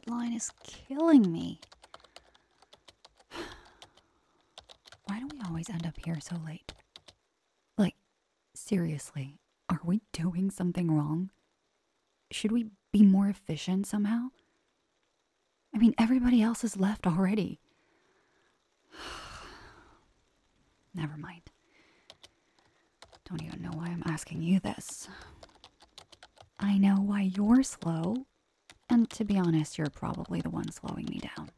deadline is killing me. Why do we always end up here so late? Like, seriously, are we doing something wrong? Should we be more efficient somehow? I mean, everybody else has left already. Never mind. Don't even know why I'm asking you this. I know why you're slow, and to be honest, you're probably the one slowing me down.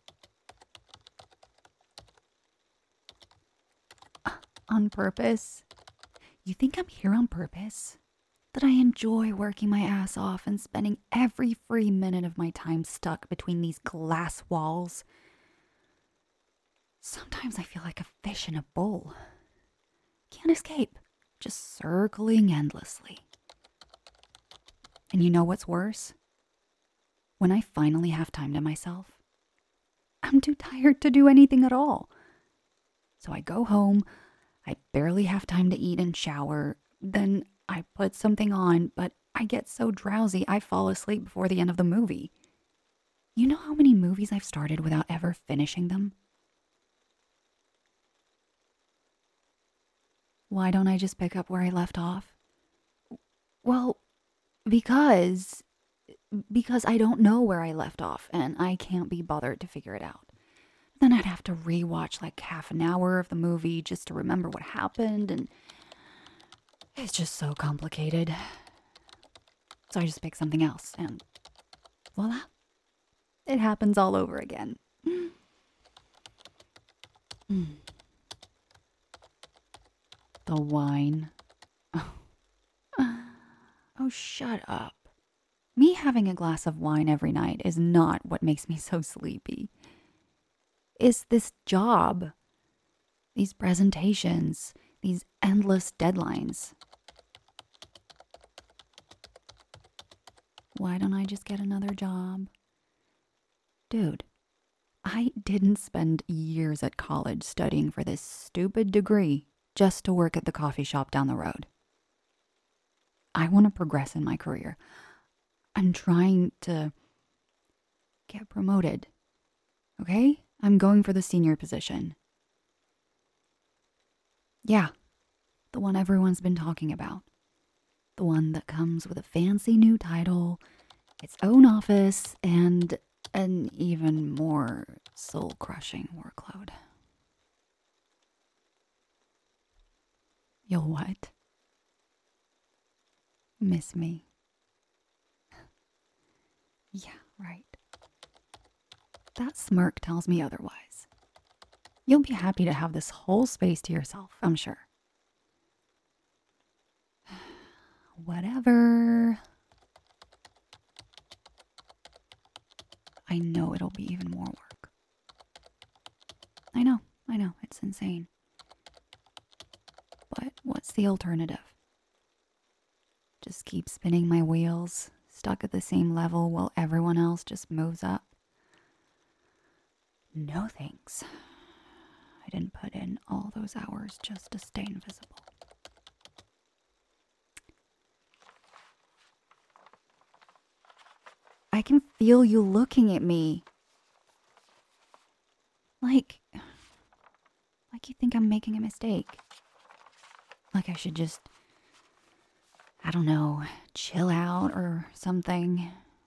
On purpose? You think I'm here on purpose? That I enjoy working my ass off and spending every free minute of my time stuck between these glass walls? Sometimes I feel like a fish in a bowl. Can't escape, just circling endlessly. And you know what's worse? When I finally have time to myself, I'm too tired to do anything at all. So I go home, I barely have time to eat and shower, then I put something on, but I get so drowsy I fall asleep before the end of the movie. You know how many movies I've started without ever finishing them? Why don't I just pick up where I left off? Well, because I don't know where I left off and I can't be bothered to figure it out. Then I'd have to rewatch like half an hour of the movie just to remember what happened, and it's just so complicated. So I just pick something else and voila, it happens all over again. The wine. Oh, shut up. Me having a glass of wine every night is not what makes me so sleepy. It's this job, these presentations, these endless deadlines. Why don't I just get another job? Dude, I didn't spend years at college studying for this stupid degree just to work at the coffee shop down the road. I want to progress in my career. I'm trying to get promoted. Okay? I'm going for the senior position. Yeah, the one everyone's been talking about. The one that comes with a fancy new title, its own office, and an even more soul-crushing workload. You'll what? Miss me? Yeah, right. That smirk tells me otherwise. You'll be happy to have this whole space to yourself, I'm sure. Whatever. I know it'll be even more work. I know, it's insane. But what's the alternative? Just keep spinning my wheels, stuck at the same level while everyone else just moves up? No thanks. I didn't put in all those hours just to stay invisible. I can feel you looking at me. Like you think I'm making a mistake. Like I should just, I don't know, chill out or something.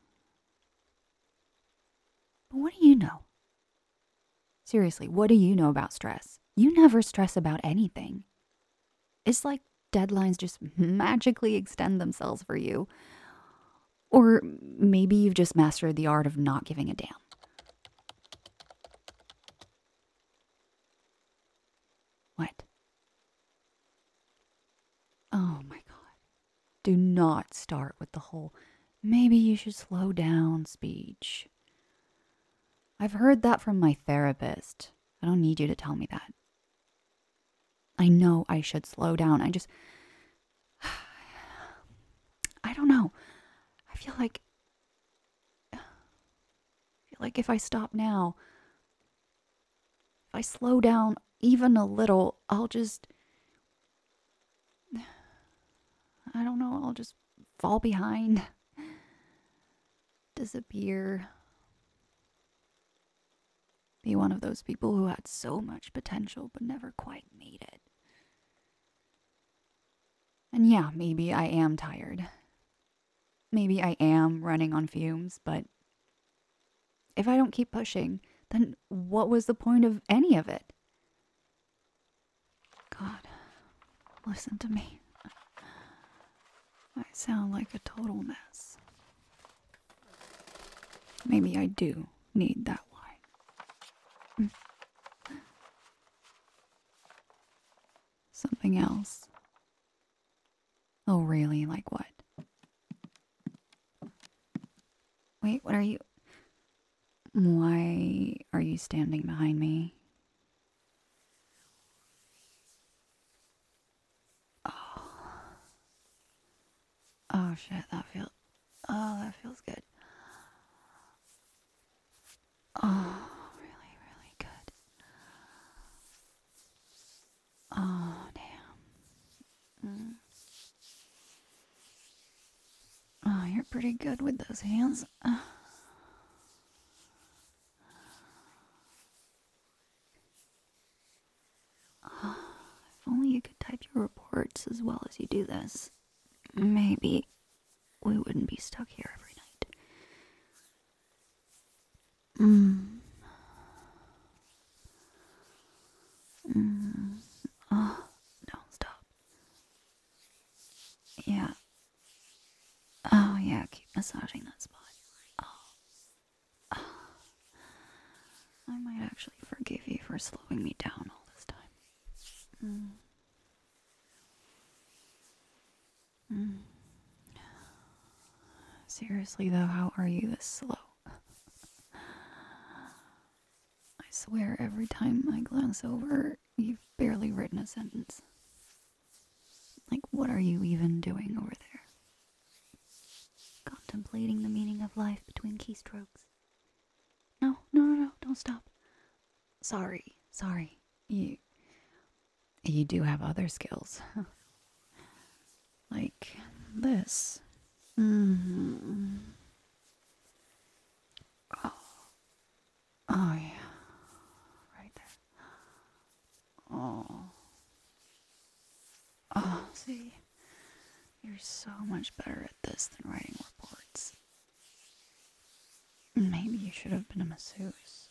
But what do you know? Seriously, what do you know about stress? You never stress about anything. It's like deadlines just magically extend themselves for you. Or maybe you've just mastered the art of not giving a damn. What? Oh my God. Do not start with the whole maybe you should slow down speech. I've heard that from my therapist. I don't need you to tell me that. I know I should slow down. I don't know. I feel like if I stop now, if I slow down even a little, I'll just, I don't know, I'll just fall behind, disappear. Be one of those people who had so much potential but never quite made it. And yeah, maybe I am tired. Maybe I am running on fumes, but if I don't keep pushing, then what was the point of any of it? God, listen to me. I sound like a total mess. Maybe I do need that wine. Something else. Oh, really? Like what? Wait, what are you... Why are you standing behind me? Oh shit, that feels good. Oh, really, really good. Oh, damn. Oh, you're pretty good with those hands. If only you could type your reports as well as you do this. Maybe we wouldn't be stuck here every night. Oh, don't stop. Yeah. Oh, yeah, keep massaging that spot. Oh. I might actually forgive you for slowing me down all this time. Seriously, though, how are you this slow? I swear every time I glance over, you've barely written a sentence. Like, what are you even doing over there? Contemplating the meaning of life between keystrokes. No, don't stop. Sorry. You do have other skills. Like this. Oh, yeah. Right there. Oh, see. You're so much better at this than writing reports. Maybe you should have been a masseuse.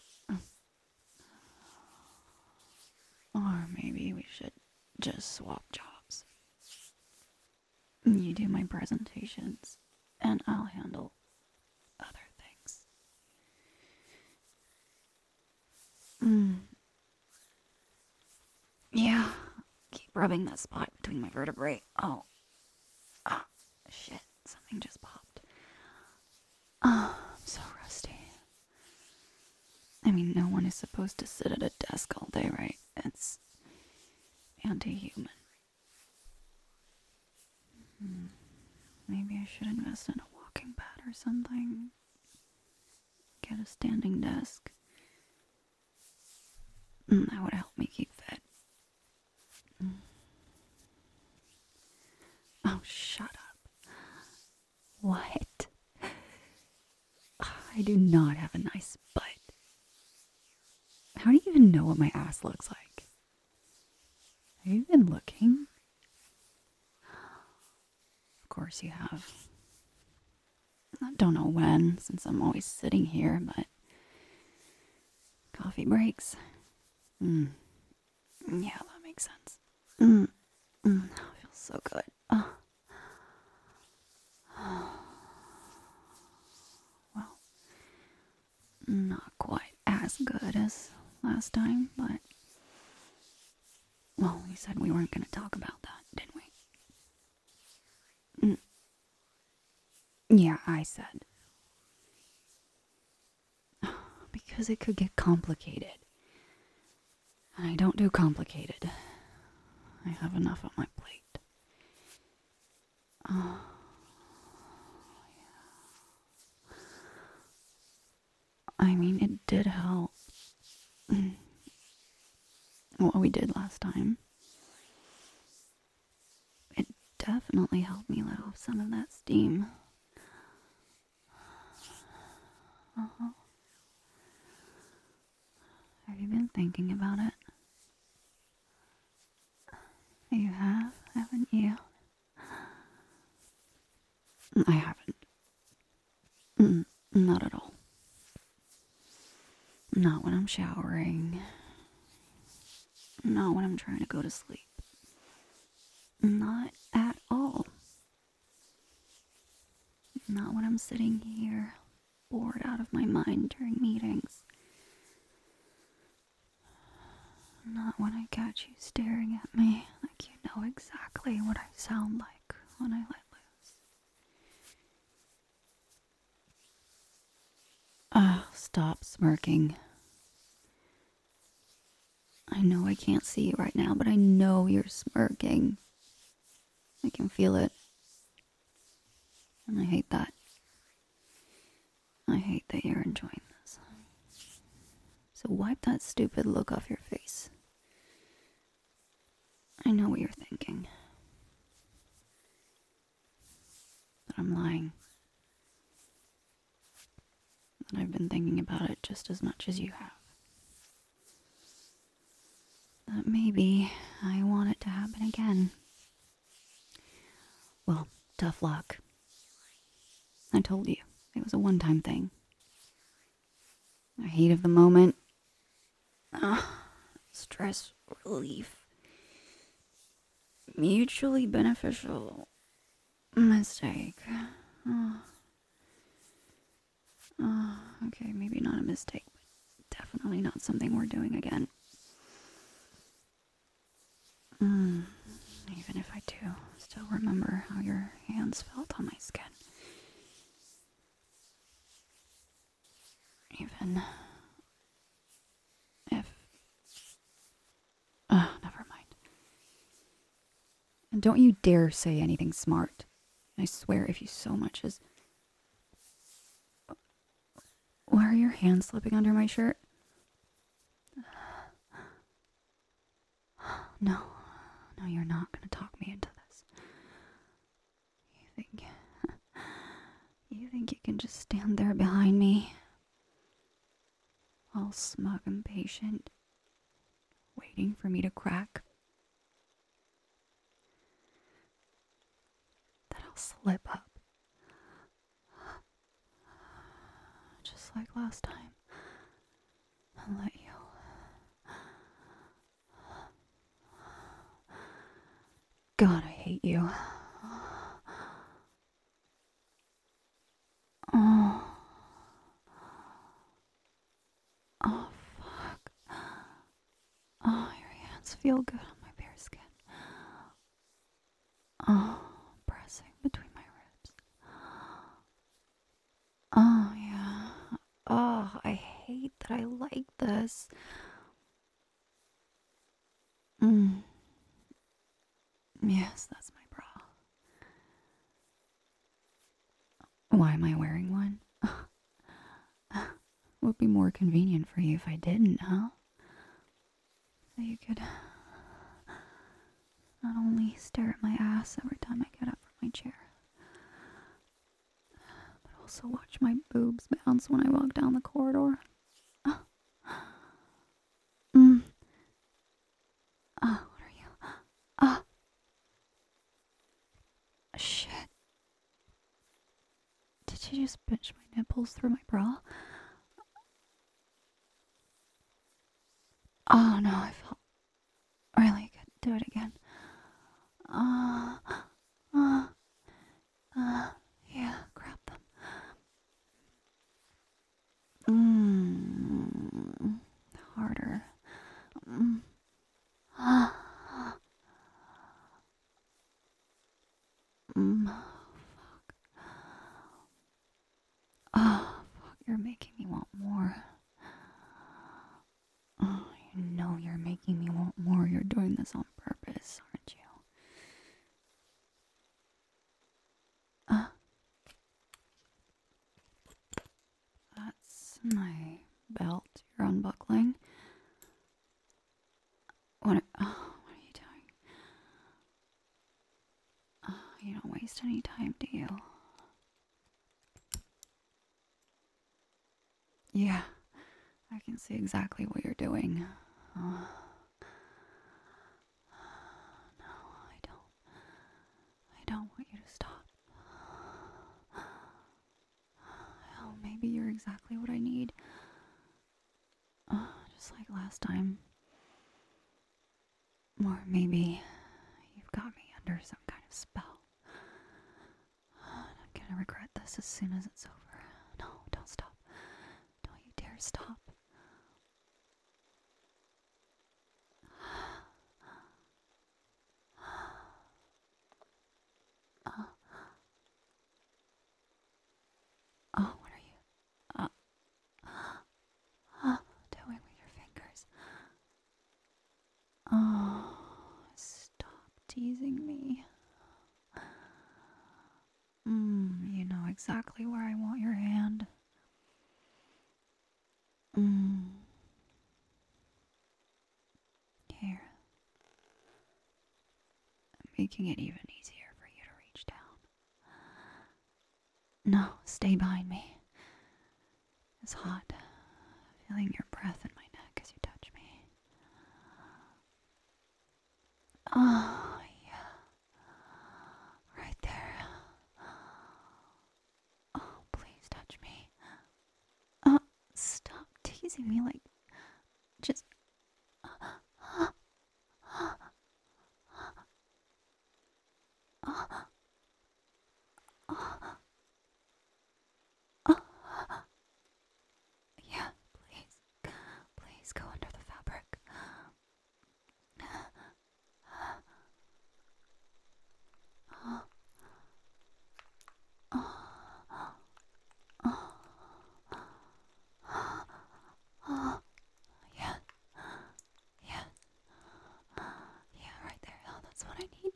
Or maybe we should just swap jobs. You do my presentations, and I'll handle other things. Yeah, keep rubbing that spot between my vertebrae. Oh, shit, something just popped. Oh, I'm so rusty. I mean, no one is supposed to sit at a desk all day, right? It's anti-human. Maybe I should invest in a walking pad or something. Get a standing desk. That would help me keep fit. Oh, shut up. What? I do not have a nice butt. How do you even know what my ass looks like? Have you been looking? Of course you have. I don't know when, since I'm always sitting here, but... Coffee breaks? Yeah, that makes sense. That feels so good. Well, not quite as good as last time, but... Well, we said we weren't going to talk about that, didn't we? Yeah, I said. Because it could get complicated. And I don't do complicated. I have enough on my plate. Oh, yeah. I mean, it did help. What we did last time. It definitely helped me let off some of that steam. Have you been thinking about it? You have, haven't you? I haven't. Not at all. Not when I'm showering. Not when I'm trying to go to sleep. Not at all. Not when I'm sitting here, bored out of my mind during meetings. Not when I catch you staring at me like you know exactly what I sound like when I let loose. Stop smirking. I know I can't see you right now, but I know you're smirking. I can feel it. And I hate that. I hate that you're enjoying this. So wipe that stupid look off your face. I know what you're thinking. That I'm lying. That I've been thinking about it just as much as you have. That maybe I want it to happen again. Well, tough luck. I told you, it was a one-time thing. A heat of the moment. Stress relief. Mutually beneficial mistake. Okay, maybe not a mistake, but definitely not something we're doing again. Even if I do, still remember how your hands felt on my skin. Even if... never mind. And don't you dare say anything smart. I swear if you so much as... Why are your hands slipping under my shirt? No, you're not gonna talk me into this. You think you can just stand there behind me, all smug and patient, waiting for me to crack? That I'll slip up. Just like last time. I'll let you. God, I hate you. Oh, fuck. Oh, your hands feel good on my bare skin. Oh, pressing between my ribs. Oh, yeah. Oh, I hate that I like this. Yes, that's my bra. Why am I wearing one? Would be more convenient for you if I didn't, huh? So you could not only stare at my ass every time I get up from my chair, but also watch my boobs bounce when I walk down the corridor. What are you? Shit. Did you just pinch my nipples through my bra? Oh no, I felt really good. Do it again. Yeah, grab them. Harder. Fuck. Oh, fuck, you're making me want more. Oh, you know you're making me want more. You're doing this on purpose, aren't you? That's my belt you're unbuckling. What are you doing? You don't waste any time, do you? Yeah, I can see exactly what you're doing. No, I don't. I don't want you to stop. Hell, maybe you're exactly what I need. Just like last time. Or maybe you've got me under some kind of spell. I'm gonna regret this as soon as it's over. No, don't stop. Don't you dare stop. Oh, what are you doing with your fingers? Oh, stop teasing me. You know exactly where I want your hand. Here. I'm making it even easier for you to reach down. No, stay behind me. It's hot. Feeling your breath in my neck as you touch me. Oh, yeah. Right there. Oh, please touch me. Stop teasing me like... Just... Yeah, please. Please go under the fabric. Yeah. Yeah. Yeah, right there. Oh, that's what I need.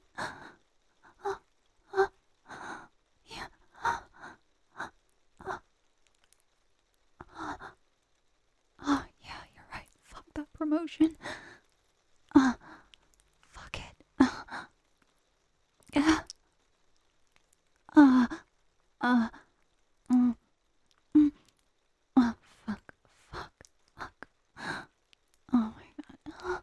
Yeah. Oh, yeah, you're right. Fuck that promotion. Fuck it. Yeah. Mm, mm. Fuck, fuck, fuck. Oh my god.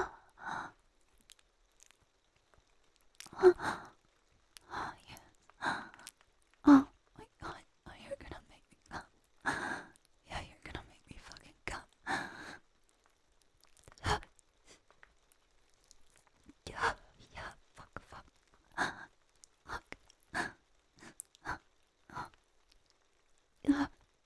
Oh, yeah. Oh my god. Oh, you're gonna make me come. Yeah, you're gonna make me fucking come. Yeah, yeah, fuck, fuck. Fuck. Yeah.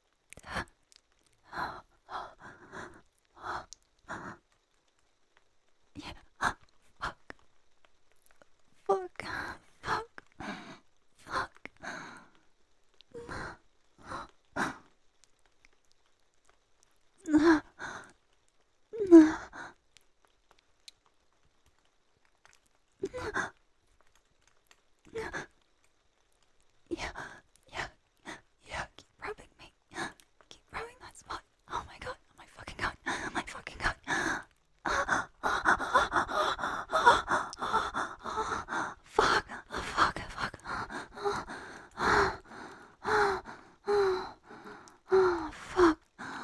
Yeah. Fuck. Fuck. Fuck. Fuck. Yeah, yeah, yeah, keep rubbing me. Keep rubbing that spot. Oh my god, oh my fucking god, oh my fucking god. Fuck, fuck, fuck. Fuck.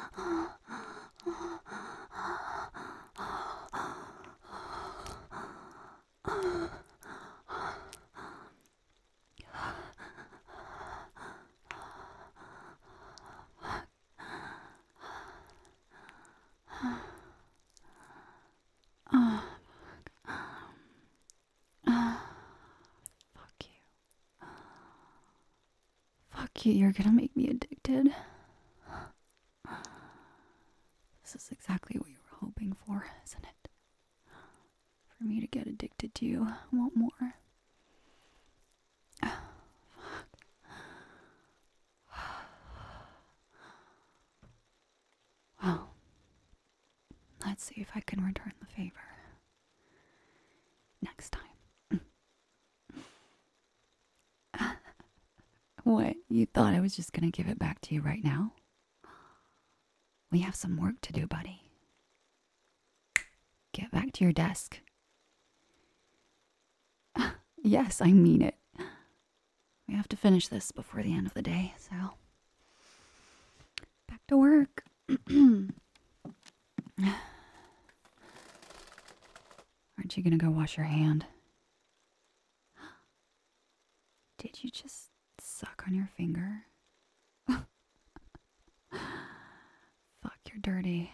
Fuck you. Fuck you, you're gonna make me addicted. This is exactly what you were hoping for, isn't it? For me to get addicted to you. I want more. Well, let's see if I can return the favor. Next time. What? You thought I was just gonna give it back to you right now? We have some work to do, buddy. Get back to your desk. Yes, I mean it. We have to finish this before the end of the day, so... Back to work. Aren't you gonna go wash your hand? Did you just suck on your finger? Fuck, you're dirty.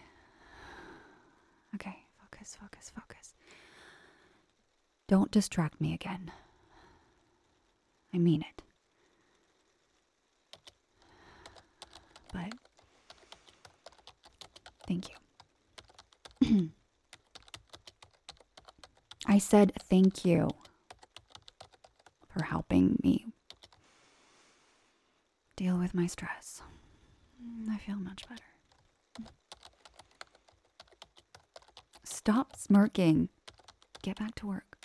Okay, focus, focus, focus. Don't distract me again. I mean it. But thank you. I said thank you for helping me deal with my stress. I feel much better. Stop smirking. Get back to work.